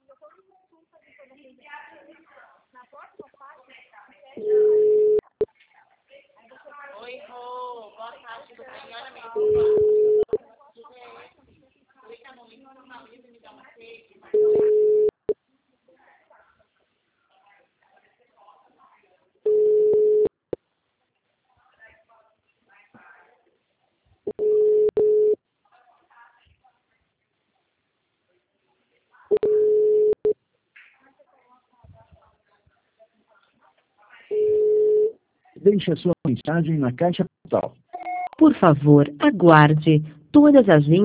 Oi, Rô. Boa tarde, tudo bem? Olha, amiga, clica no link do marido e me dá uma rede. Deixe a sua mensagem na caixa postal. Por favor, aguarde. Todas as linhas